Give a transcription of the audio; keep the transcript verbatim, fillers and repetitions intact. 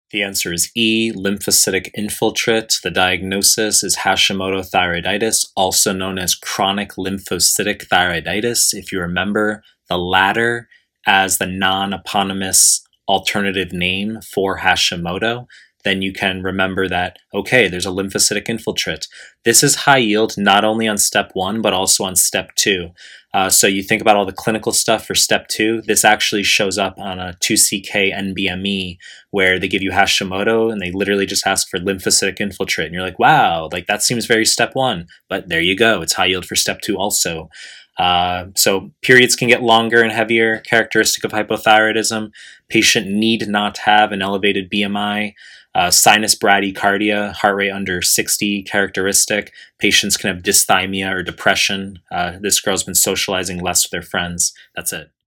The answer is E, lymphocytic infiltrate. The diagnosis is Hashimoto thyroiditis, also known as chronic lymphocytic thyroiditis. If you remember the latter as the non-eponymous alternative name for Hashimoto, then you can remember that, okay, there's a lymphocytic infiltrate. This is high yield not only on step one, but also on step two. Uh, so you think about all the clinical stuff for step two, this actually shows up on a two C K N B M E where they give you Hashimoto and they literally just ask for lymphocytic infiltrate. And you're like, wow, like that seems very step one, but there you go. It's high yield for step two also. Uh, so periods can get longer and heavier, characteristic of hypothyroidism. Patient need not have an elevated B M I. Uh, sinus bradycardia, heart rate under sixty, characteristic. Patients can have dysthymia or depression. Uh, this girl's been socializing less with their friends. That's it.